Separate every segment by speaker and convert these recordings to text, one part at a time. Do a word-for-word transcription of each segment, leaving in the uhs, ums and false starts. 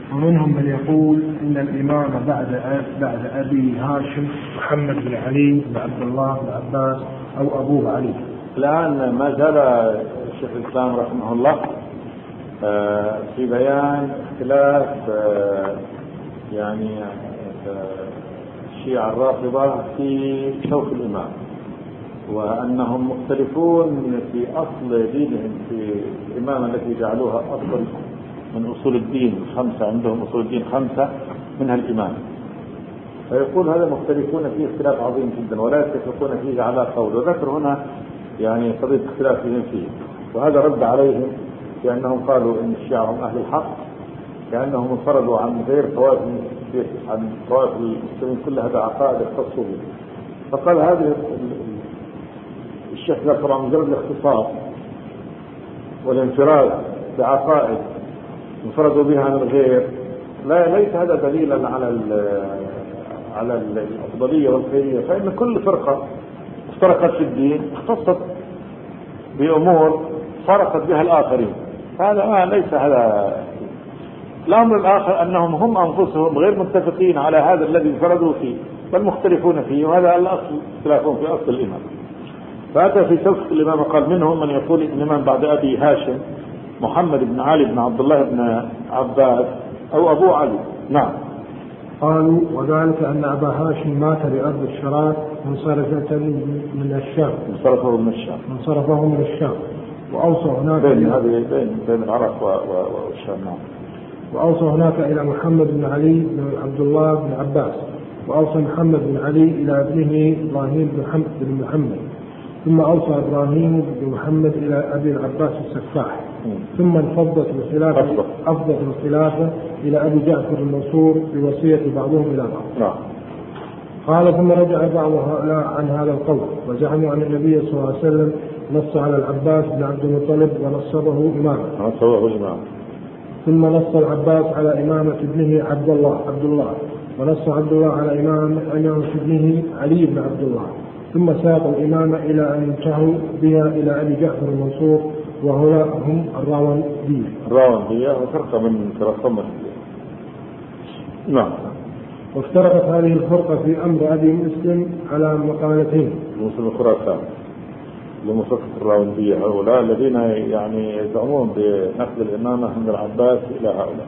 Speaker 1: ومنهم من يقول إن الإمام بعد بعد أبي هاشم محمد بن علي بن عبد الله بن عباس أو أبوه علي.
Speaker 2: الآن ما زال الشيخ الإسلام رحمه الله في بيان اختلاف يعني الشيعة الرافضة في شوق الإمام، وأنهم مختلفون في أصل دينهم في الإمامة التي جعلوها أصل من أصول الدين خمسة، عندهم أصول الدين خمسة منها الإمام، فيقول هذا مختلفون فيه اختلاف عظيم جدا ولا يتفقون فيه على قول. وذكر هنا يعني قضية اختلافهم فيه، وهذا رد عليهم لأنهم قالوا إن الشيعة هم أهل الحق، لأنهم انفردوا عن غير طوائف عن طوائف المسلمين كلها بعقائد اختصوا به. فقال هذه الشيخ ذكر عن مجرد الاختصاص والانفراد بعقائد انفردوا بها عن الغير، لا ليس هذا دليلا على على الأفضلية والخيرية، فإن كل فرقة افترقت في الدين اختصت بأمور فرقت بها الآخرين، هذا ما ليس هذا. الأمر الآخر أنهم هم أنفسهم غير متفقين على هذا الذي انفردوا فيه بل مختلفون فيه، وهذا الأصل اختلافهم في أصل الإمام. فأتى في سلسلة الإمام قال منهم من يقول الإمام بعد أبي هاشم محمد بن علي بن عبد الله بن عباس أو أبو علي. نعم.
Speaker 1: قالوا وذلك أن أبا هاشم مات بأرض الشراك منصرفة من الشام
Speaker 2: منصرفه من الشام
Speaker 1: منصرفه من الشام وأوصى هناك
Speaker 2: بين هذه بين بين العراق والشام. نعم.
Speaker 1: وأوصى هناك إلى محمد بن علي بن عبد الله بن عباس، وأوصى محمد بن علي إلى ابنه إبراهيم بن محمد، ثم أوصى إبراهيم بن محمد إلى أبي العباس السفاح، ثم انفضت الخلافة أفضل الخلافة إلى أبي جعفر المنصور بوصية بعضهم إلى بعض.
Speaker 2: نعم.
Speaker 1: قال ثم رجع بعض هؤلاء عن هذا القول وزعموا أن النبي صلى الله عليه وسلم نص على العباس بن عبد المطلب ونصبه إماما.
Speaker 2: نصبه إماما.
Speaker 1: ثم نص العباس على إمامة ابنه عبد الله عبد الله ونص عبد الله على إمامة ابنه علي بن عبد الله، ثم ساق الإمامة إلى أن انتهوا بها إلى أبي جعفر المنصور، وهؤلاء هم الراوندية.
Speaker 2: الراوندية وفرقة من فرق مسلم. نعم.
Speaker 1: وافترقت هذه الفرقة في أمر أبي مسلم على مقالتين.
Speaker 2: مسلم خراسان لمفرقة الراوندية، هؤلاء الذين يعني يزعمون بنقل الإمامة من العباس إلى هؤلاء.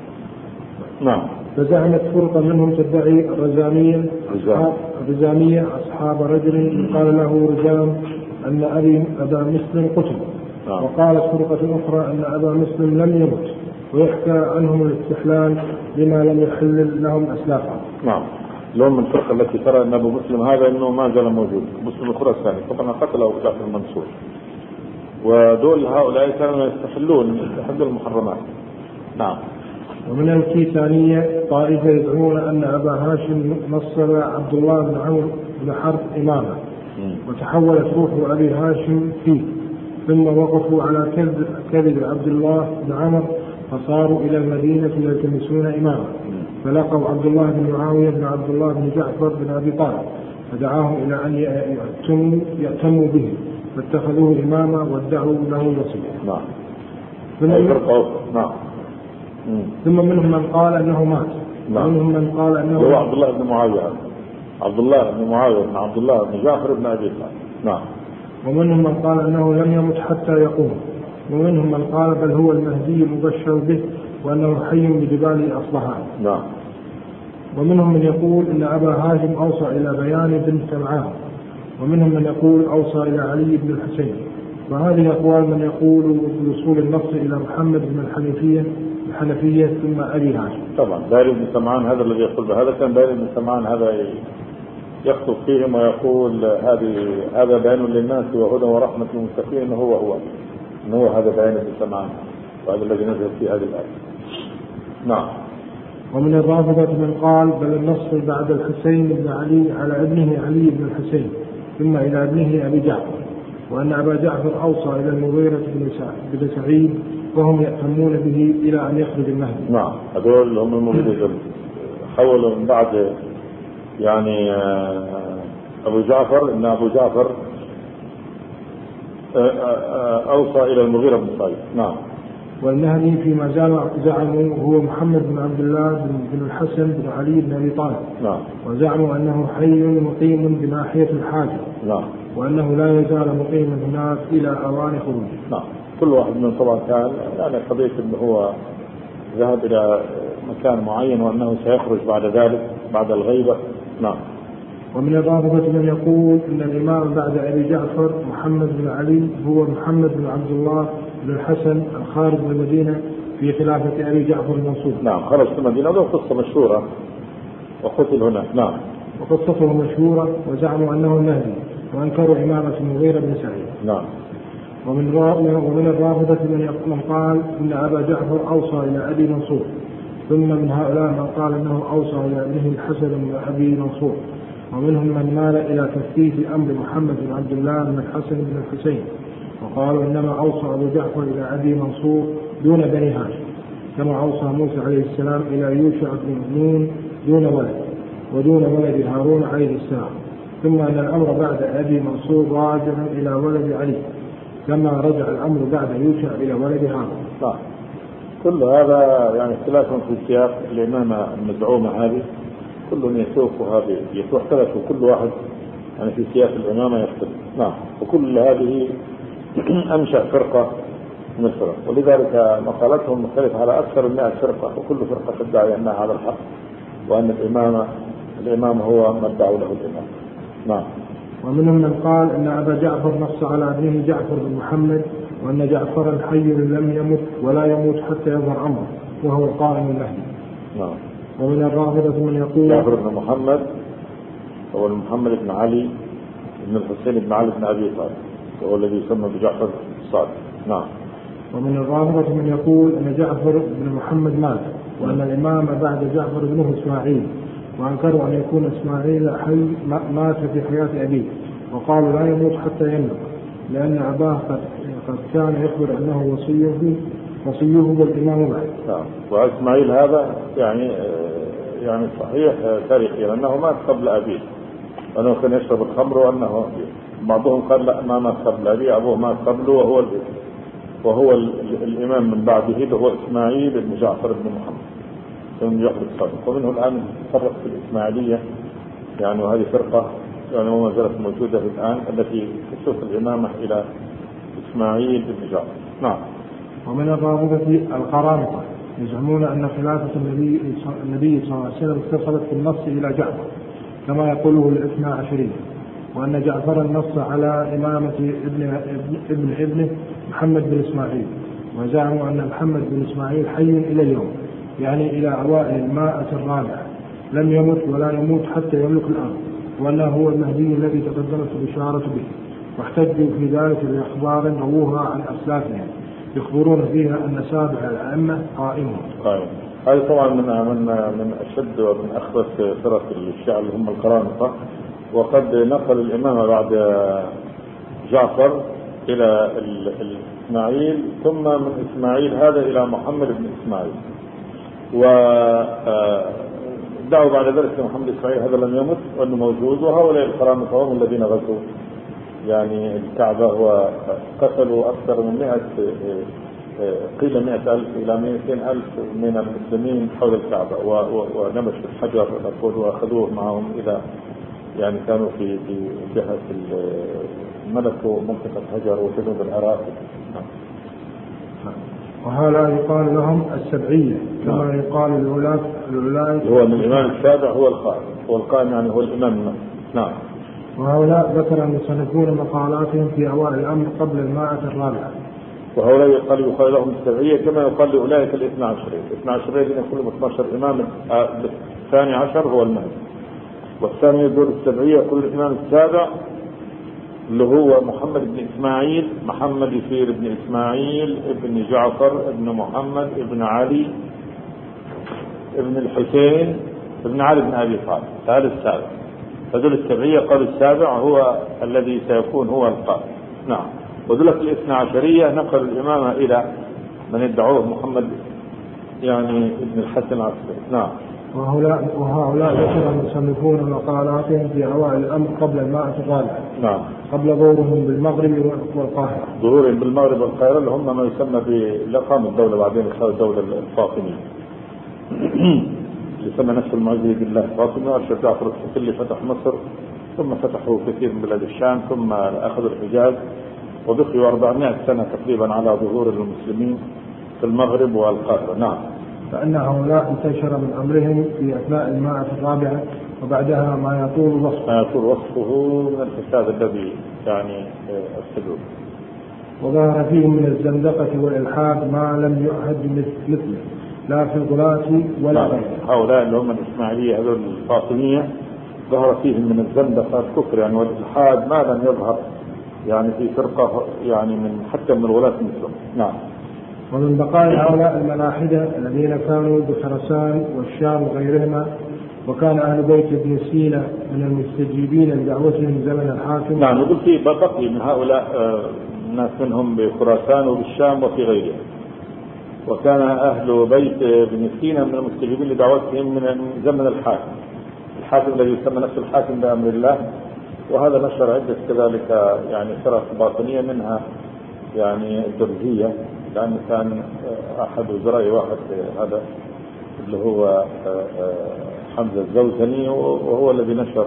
Speaker 2: نعم.
Speaker 1: فزعمت فرقة منهم تدعي الرزامية أصحاب الرزامية أصحاب رجل قال له رزام أن أبي أبا مسلم قتل. نعم. وقالت فرقة أخرى أن أبا مسلم لم يمت، ويحكى عنهم الاستحلال بما لم يحلل لهم أسلافهم.
Speaker 2: نعم. لهم من الفرقة التي ترى أن أبو مسلم هذا أنه ما زال موجود، مسلم الخراساني طبعا قتله أبو جعفر المنصور، ودول هؤلاء كانوا يستحلون يستحلون المحرمات. نعم.
Speaker 1: ومن الكيسانية طائفة يدعون أن أبا هاشم نصب عبد الله بن عمرو بن حرب إمامة، وتحولت روح أبي هاشم فيه، ثم وقفوا على كذب كذب عبد الله بن عمرو فصاروا إلى المدينة يلتمسون إمامة، فلقوا عبد الله بن معاوية بن عبد الله بن جعفر بن أبي طالب فدعاهم إلى أن يأتموا, يأتموا به، فاتخذوه إماما وادعوا له الوصية.
Speaker 2: نعم.
Speaker 1: نعم. ثم منهم من قال أنه مات. نعم. ومنهم من قال أنه
Speaker 2: هو عبد الله بن معاوية عبد الله بن معاوية بن عبد الله بن جعفر بن أبي طالب. نعم.
Speaker 1: ومنهم من قال أنه لم يمت حتى يقوم، ومنهم من قال بل هو المهدي المبشر به وأنه حي بجبال أصبهان.
Speaker 2: نعم.
Speaker 1: ومنهم من يقول إن أبا هاشم أوصى إلى بيان بن سمعان، ومنهم من يقول أوصى إلى علي بن الحسين. وهذه أقوال من يقول بوصول النص إلى محمد بن الحنفية الحنفية ثم أبي هاشم.
Speaker 2: طبعا داري بن سمعان هذا الذي يقول بهذا، كان داري بن سمعان هذا يخطب فيهم ويقول هذه هذا بيان للناس وهدى ورحمة للمتقين، هو هو إنه هو هذا بيان بن سمعان، وهذا الذي نزل في هذه الآية. نعم.
Speaker 1: ومن الرافضة من قال بل النص بعد الحسين بن علي على ابنه علي بن الحسين ثم إلى ابنه أبي جعفر، وأن أبا جعفر أوصى إلى المغيرة بن سعيد وهم يأتمون به إلى أن يخرج المهدي.
Speaker 2: نعم. هذول هم المغيرة حولوا من بعد يعني أبو جعفر إن أبو جعفر أوصى إلى المغيرة بن سعيد. نعم.
Speaker 1: والمهدي فيما زعموا هو محمد بن عبد الله بن الحسن بن علي بن أبي طالب.
Speaker 2: نعم.
Speaker 1: وزعموا أنه حي مقيم بناحية الحاجة.
Speaker 2: نعم.
Speaker 1: وأنه لا يزال مقيما هناك إلى أوان خروجه.
Speaker 2: نعم. كل واحد من طبعا كان يعني قضية أنه هو ذهب إلى مكان معين وأنه سيخرج بعد ذلك بعد الغيبة. نعم.
Speaker 1: ومن الرافضة من يقول أن الإمام بعد أبي جعفر محمد بن علي هو محمد بن عبد الله بن الحسن الخارج من المدينة في خلافة أبي جعفر المنصور.
Speaker 2: نعم. خرج في المدينة وله قصة مشهورة وقتل هناك. نعم.
Speaker 1: وقصته مشهورة وزعموا أنه المهدي وأنكروا إمامة المغيرة بن سعيد.
Speaker 2: نعم.
Speaker 1: ومن ومن الرافضة من قال إن أبا جعفر أوصى إلى أبي منصور، ثم من هؤلاء من قال أنه أوصى إلى ابنه الحسن بن أبي منصور، ومنهم من مال إلى تثبيت أمر محمد بن عبد الله بن الحسن بن الحسين، وقالوا إنما أوصى أبو جعفر إلى أبي منصور دون بني هاشم، كما أوصى موسى عليه السلام إلى يوشع بن نون دون ولد ودون ولد هارون عليه السلام، ثم أن الأمر بعد أبي منصور راجع إلى ولد علي كما رجع الأمر بعد يوشع إلى ولد هارون.
Speaker 2: نعم. كل هذا يعني اختلاف في سياق الإمامة المزعومة هذه، كل يسوقها يختلف كل واحد يعني في سياق الإمامة يختلف. نعم. وكل هذه أنشأ فرقة من الفرق، ولذلك مقالتهم مختلفة على أكثر من مئة فرقة، وكل فرقة تدعي أنها على الحق وأن الإمامة الإمام هو ما ادعوا له الإمام. نعم.
Speaker 1: ومنهم من قال أن أبا جعفر نص على ابنه جعفر بن محمد، وأن جعفرا حي لم يمت ولا يموت حتى يظهر أمره وهو القائم المهدي.
Speaker 2: نعم.
Speaker 1: ومن الرافضة من يقول
Speaker 2: جعفر بن محمد هو محمد بن علي بن الحسين بن علي بن أبي طالب، وهو الذي يسمى بجعفر الصادق. نعم.
Speaker 1: ومن الرافضة من يقول أن جعفر بن محمد مات، وأن الإمام بعد جعفر ابنه إسماعيل، وأنكروا أن يكون إسماعيل حي مات في حياة أبيه، وقالوا لا يموت حتى يملك، لأن أباه قد قد كان يخبر أنه وصيه وصيه والإمام بعد.
Speaker 2: نعم. وإسماعيل هذا يعني يعني صحيح تاريخيا لأنه مات قبل أبيه، أنه كان يشرب الخمر، وأنه بعضهم قال لا ما مات قبل أبيه، أبوه مات قبله وهو وهو الإمام من بعده اللي هو إسماعيل بن جعفر بن محمد ثم يخبر الصادق. ومنه الآن تفرق في الإسماعيلية يعني، وهذه فرقة يعني وما زالت موجودة الآن التي تسوق الإمامة إلى إسماعيل بن جعفر. نعم.
Speaker 1: ومن الرافضة القرامطة يزعمون أن خلافة النبي النبي صلى الله عليه وسلم اتصلت في النص إلى جعفر كما يقوله الاثنى عشرية، وأن جعفر النص على إمامة ابن ابن ابنه محمد بن إسماعيل، وزعموا أن محمد بن إسماعيل حي إلى اليوم، يعني إلى أوائل المائة الرابعة، لم يمت ولا يموت حتى يملك الأرض، وأنه هو المهدي الذي تقدمت البشارة به. واحتجوا في ذلك بأخبار رووها عن أسلافهم يخبرون فيها أن سابع الأئمة قائمون.
Speaker 2: قائم. هذه طبعا من من من أشد ومن أخبث فرق الشيعة اللي هم القرامطة، وقد نقل الإمامة بعد جعفر إلى إسماعيل، ثم من إسماعيل هذا إلى محمد بن إسماعيل، ودعوا بعد ذلك محمد بن إسماعيل هذا لم يمت وأنه موجود. وهؤلاء القرامطة هم الذين غزوا يعني الكعبة وقتلوا أكثر من مئة قيل مئة ألف إلى مئتين ألف من المسلمين حول الكعبة، ونبشوا الحجر نقول وأخذوه معهم إلى يعني كانوا في في جهة ملكوا منطقة هجر وجنوب العراق.
Speaker 1: وهذا يقال لهم السبعية كما يقال الولاة الولاة
Speaker 2: هو من الإمام السابع هو القائم، هو القائم يعني هو الإمام. نعم.
Speaker 1: وهؤلاء ذكر أن يصنفون مقالاتهم في أوائل الأمر قبل المائة الرابعة.
Speaker 2: وهؤلاء يقال يقال لهم السبعية كما يقال لأولئك الاثنى عشرية. الاثنى عشرية الذين كلهم اثنى عشر إمام، الثاني عشر هو المهدي، والثاني يقول السبعية يقول الإمام السابع اللي هو محمد بن إسماعيل، محمد يصير بن إسماعيل ابن جعفر ابن محمد ابن علي ابن الحسين ابن علي بن أبي طالب، هذا السابع. فذل السبعية قالوا السابع هو الذي سيكون هو القائم. نعم. وذلك الاثنى عشرية نقل الإمامة إلى من يدعوه محمد يعني ابن الحسن العسكري. نعم.
Speaker 1: وهؤلاء وهؤلاء ذكر المصنفون مقالاتهم في أوائل الأمر قبل المائة الرابعة.
Speaker 2: نعم.
Speaker 1: قبل ظهورهم بالمغرب والقاهرة.
Speaker 2: ظهورهم بالمغرب والقاهرة اللي هم ما يسمى بإقامة الدولة بعدين إخراج الدولة الفاطمية. اللي سمى نفسه المعزي بالله الفاطمي وأرشد جعفر الصقلي فتح مصر، ثم فتحوا كثير من بلاد الشام، ثم أخذوا الحجاز، وبقيوا أربعمائة سنة تقريبا على ظهور المسلمين في المغرب والقاهرة. نعم.
Speaker 1: فأن هؤلاء انتشر من أمرهم في أثناء المائة الرابعة وبعدها ما يطول وصفه
Speaker 2: ما يطول وصفه من الفساد الذي يعني أفسدوه.
Speaker 1: وظهر فيهم من الزندقة والإلحاد ما لم يعهد مثله لا في الغلاة ولا غيره.
Speaker 2: هؤلاء اللي هم الإسماعيلية هذول الفاطمية ظهر فيهم من الزندقة الكفر يعني والإلحاد ما لم يظهر يعني في فرقة يعني من حتى من الغلاة مثلهم. نعم.
Speaker 1: ومن بقايا هؤلاء الملاحدة الذين كانوا بخراسان والشام وغيرهما، وكان أهل بيت ابن سينا من المستجيبين لدعوتهم زمن الحاكم.
Speaker 2: نعم. يقول في بقي من هؤلاء ناس منهم بخراسان وبالشام وفي غيرها، وكان أهل بيت ابن سينا من المستجيبين لدعوتهم من زمن الحاكم، الحاكم الذي يسمى نفسه الحاكم بأمر الله. وهذا نشر عدة كذلك يعني فرق باطنية منها يعني الدرزية، لأن كان أحد وزراء واحد هذا اللي هو حمزة الزوزني وهو الذي نشر.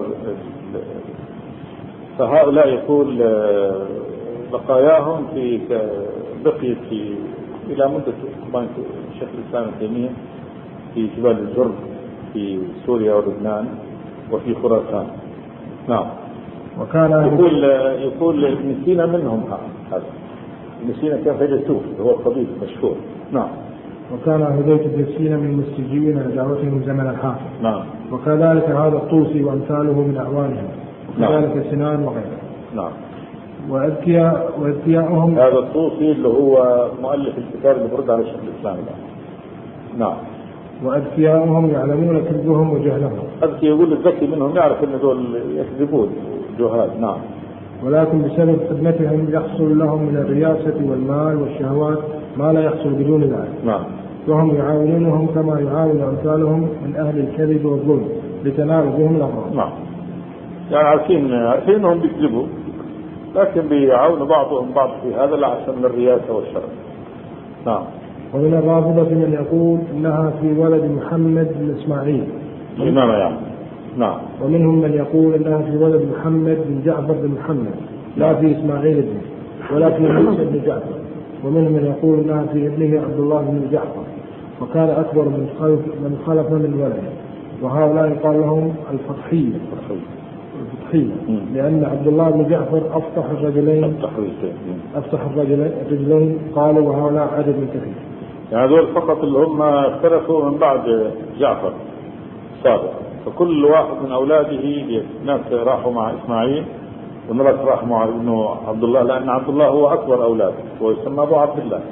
Speaker 2: فهؤلاء يقول بقاياهم في بقيت في إلى مدة طبعا شيخ الإسلام ابن تيمية في جبال الجرد في سوريا ولبنان وفي خراسان. نعم.
Speaker 1: وكان
Speaker 2: يقول يقول ابن سينا منهم هذا. ابن سينا كان فيلسوف هو الطبيب المشهور. نعم.
Speaker 1: وكان أهل بيت ابن سينا من المستجيبين لدعوتهم زمن الحاكم.
Speaker 2: نعم.
Speaker 1: وكذلك هذا الطوسي وأمثاله من أعوانهم، وكذلك نعم. سنان وغيره.
Speaker 2: نعم.
Speaker 1: وأذكياء وأذكياءهم
Speaker 2: هذا الطوسي اللي هو مؤلف الكتاب اللي برد على شيخ الإسلام. نعم.
Speaker 1: وأذكياءهم يعلمون كذبهم وجهلهم.
Speaker 2: أذكي يقول الذكي منهم يعرف أن دول يكذبون جهال. نعم.
Speaker 1: ولكن بسبب خدمتهم يحصل لهم من الرياسة والمال والشهوات ما لا يحصل بدون ذلك.
Speaker 2: نعم.
Speaker 1: وهم يعاونونهم كما يعاون أمثالهم من أهل الكذب والظلم لتنال بهم الأغراض.
Speaker 2: نعم. يعني عارفين عارفين أنهم بيكذبوا، لكن بيعاونوا بعضهم بعض في هذا لعشان الرياسة والشرف. نعم.
Speaker 1: ومن الرافضة من يقول إنها في ولد محمد بن إسماعيل
Speaker 2: الإمام يعني. نعم.
Speaker 1: ومنهم من يقول إنها في ولد محمد بن جعفر بن محمد لا في إسماعيل ابنه ولا في موسى بن جعفر. ومنهم من يقول إنها في ابنه عبد الله بن جعفر، وكان أكبر من خلف من خلف من ولده. وهؤلاء يقال لهم الفتحية الفتحية لأن عبد الله بن جعفر أفتح الرجلين أفتح الرجلين قالوا، وهؤلاء عدد من كثير.
Speaker 2: يعني هذول فقط اللي هم اختلفوا من بعد جعفر الصادق، فكل واحد من أولاده ناس راحوا مع إسماعيل وناس راحوا مع ابنه عبد الله، لأن عبد الله هو أكبر أولاده ويسمى أبو عبد الله،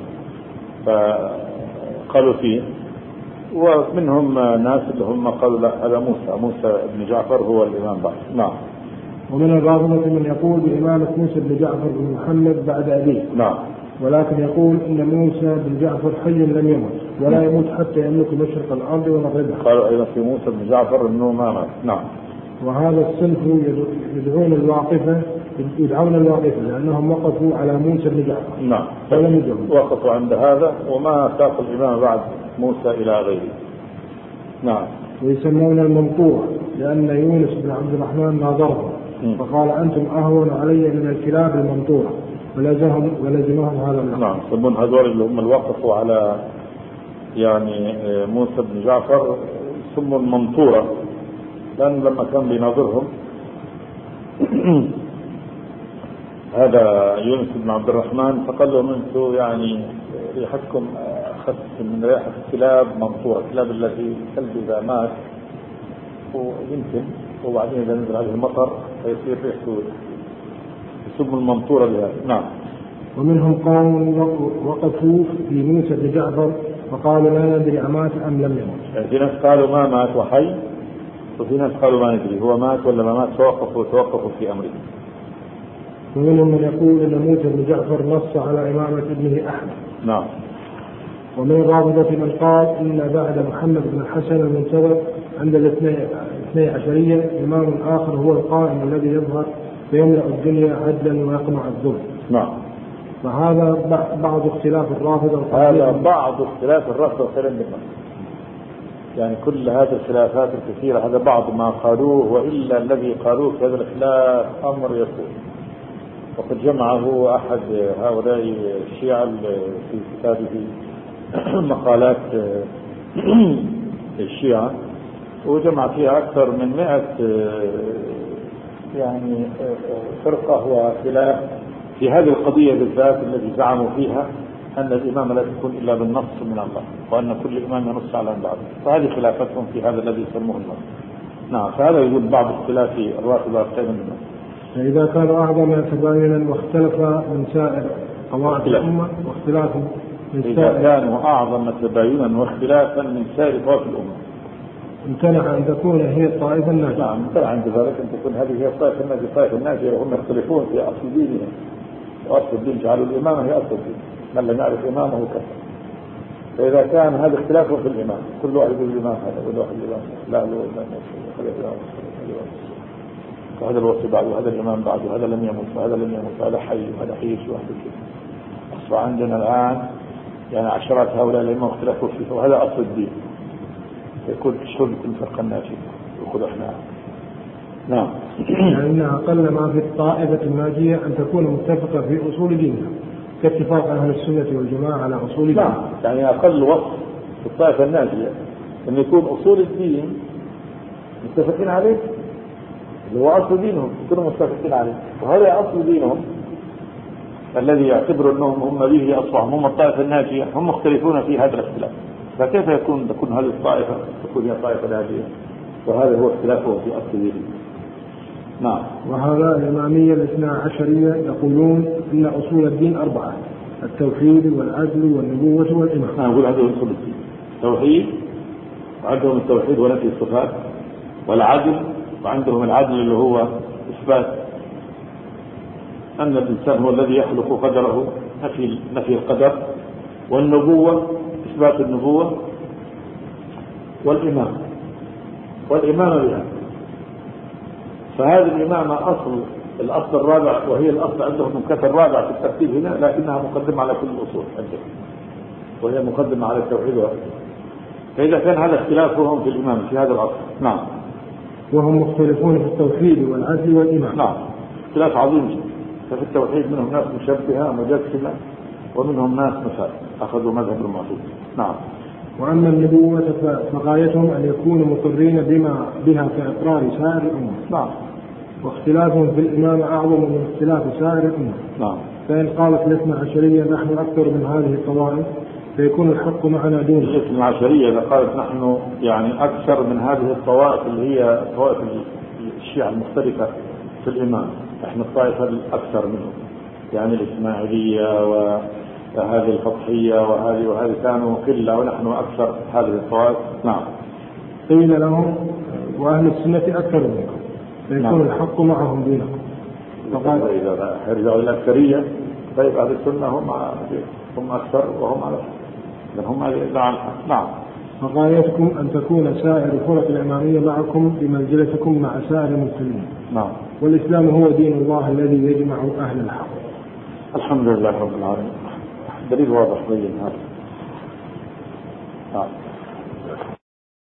Speaker 2: فقالوا فيه. ومنهم ناس اللي هم قالوا لا هذا موسى موسى بن جعفر هو الإمام بعد. نعم.
Speaker 1: ومن الرافضة من يقول بإمامة موسى بن جعفر بن محمد بعد أبيه.
Speaker 2: نعم.
Speaker 1: ولكن يقول إن موسى بن جعفر حي لم يمت ولا يموت حتى يملك مشرق الأرض ومغربها.
Speaker 2: قالوا أيضا في موسى بن جعفر إنه ما مات. نعم.
Speaker 1: وهذا الصنف يدعون الواقفة يدعون الواقفة لأنهم وقفوا على موسى بن جعفر.
Speaker 2: نعم.
Speaker 1: فلم يدعون.
Speaker 2: وقفوا عند هذا وما ساق الإمام بعد موسى إلى غيره. نعم.
Speaker 1: ويسمون المنطورة لأن يونس بن عبد الرحمن ناظرهم فقال أنتم أهون علي من الكلاب المنطورة ولزمهم ولزمهم هذا الأمر.
Speaker 2: نعم. يسمون هذول اللي هم اللي وقفوا على يعني موسى بن جعفر يسموا المنطورة، لأن لما كان بيناظرهم هذا يونس بن عبد الرحمن فقال لهم أنتم يعني ريحتكم أخذت من ريحة الكلاب منطورة، الكلاب التي الكلب إذا مات ويمكن وبعدين إذا نزل عليه المطر فيصير ريحته يسمى المنطورة لهذا. نعم.
Speaker 1: ومنهم قوم وقفوا في موسى بن جعفر فقالوا لا ندري أمات أم لم يمت.
Speaker 2: يعني في ناس قالوا ما مات وحي، وفي ناس قالوا ما ندري هو مات ولا ما مات، توقفوا توقفوا في أمره.
Speaker 1: ومنهم من يقول إن موسى بن جعفر نص على إمامة ابنه أحمد.
Speaker 2: نعم.
Speaker 1: ومن الرافضة من قال إن بعد محمد بن الحسن المنتظر عند الاثني عشرية إمام آخر هو القائم الذي يظهر فيملأ الدنيا عدلا ويقمع الظلم.
Speaker 2: نعم.
Speaker 1: فهذا بعض اختلاف الرافضة.
Speaker 2: هذا بعض اختلاف الرافضة والكلام بالنص. يعني كل هذه الخلافات الكثيرة هذا بعض ما قالوه، وإلا الذي قالوه في هذا الخلاف أمر يقول. وقد جمعه أحد هؤلاء الشيعة في كتابه مقالات الشيعة، وجمع فيها أكثر من مئة يعني فرقة وخلاف في هذه القضية بالذات التي زعموا فيها أن الإمام لا تكون إلا بالنص من الله، وأن كل إمام ينص على بعض. فهذه خلافتهم في هذا الذي يسموه النص. نعم. فهذا يوجد بعض اختلاف الرافضة أكثر من النص.
Speaker 1: فإذا كان أعظم تباينا واختلف من سائر قواعد الأمة واختلاف من
Speaker 2: إذا سائر كانوا أعظم تباينا واختلافا من سائر طوائف الأمة
Speaker 1: امتنع أن تكون هي الطائفة الناجية.
Speaker 2: نعم. امتنع عند ذلك أن تكون هذه هي الطائفة الناجية. الطائفة الناجية وهم يختلفون في أصل دينهم، وأصل الدين جعلوا الإمامة هي أصل الدين، من لم يعرف إمامه كفر. فإذا كان هذا اختلافه في الإمام، كل واحد يقول الإمام هذا كل واحد الإمام لا لا لا وهذا الوصي بعد وهذا الإمام بعد وهذا لم يمت وهذا لم يمت وهذا حي وهذا حي شو واحد كذا. أصبح عندنا الآن يعني عشرات هؤلاء الأئمة اختلفوا فيه، وهذا أصل الدين. يكون شلون يكون فرقا ناجيا وخذ احنا. نعم.
Speaker 1: يعني أقل ما في الطائفة الناجية أن تكون متفقة في أصول دينها كاتفاق أهل السنة والجماعة على أصول الدين.
Speaker 2: نعم. يعني أقل وصف في الطائفة الناجية أن يكون أصول الدين متفقين عليه، اللي هو أصل دينهم يكونوا متفقين عليه، وهذا أصل دينهم الذي يعتبر أنهم هم به أصلهم هم الطائفة الناجية، هم مختلفون في هذا الاختلاف. فكيف يكون تكون هذه الطائفة تكون هي الطائفة ناجية وهذا هو اختلافه في أصل دينهم؟ نعم.
Speaker 1: وهذا الإمامية الاثنى عشرية يقولون أن أصول الدين أربعة: التوحيد والعدل والنبوة والإمامة.
Speaker 2: أنا أقول هذا أصول الدين: التوحيد، وعندهم التوحيد ونفي الصفات، والعدل، وعندهم العدل اللي هو إثبات أن الإنسان هو الذي يخلق قدره، نفي نفي القدر، والنبوة إثبات النبوة، والإمامة والإمامة بها. فهذه الإمامة أصل الأصل الرابع، وهي الأصل عندهم المكتب الرابع في الترتيب هنا، لكنها مقدمة على كل الأصول عندهم، وهي مقدمة على التوحيد والعدل. فإذا كان هذا اختلافهم في الإمامة في هذا العصر. نعم.
Speaker 1: وهم مختلفون في التوحيد والعدل والإمامة.
Speaker 2: نعم. اختلاف عظيم جدا. ففي التوحيد منهم ناس مشبهة مجسمة، ومنهم ناس مثال أخذوا مذهب المعتزلة. نعم.
Speaker 1: وأما النبوة فغايتهم أن يكونوا مقرين بما بها في إقرار سائر الأمة.
Speaker 2: نعم.
Speaker 1: واختلافهم في الإمامة أعظم من اختلاف سائر الأمة.
Speaker 2: نعم.
Speaker 1: فإن قالت الاثنى عشرية نحن أكثر من هذه الطوائف فيكون الحق معنا دون.
Speaker 2: الاثنى عشرية إذا قالت نحن يعني أكثر من هذه الطوائف اللي هي طوائف الشيعة المختلفة في الإمام، نحن الطائفة الأكثر منهم، يعني الإسماعيلية وهذه الفتحية وهذه وهذه كانوا قلة ونحن أكثر هذه الطوائف. نعم.
Speaker 1: قيل لهم وأهل السنة أكثر منكم فيكون نعم. الحق معهم دينكم.
Speaker 2: فقال إذا رجعوا إلى الأكثرية طيب أهل السنة هم هم أكثر وهم على هم على الحق. نعم.
Speaker 1: فغايتكم أن تكون سائر فرق الإمامية معكم بمنزلتكم مع سائر المسلمين.
Speaker 2: نعم.
Speaker 1: والإسلام هو دين الله الذي يجمع أهل الحق.
Speaker 2: الحمد لله رب العالمين. دليل واضح بين هذا. نعم.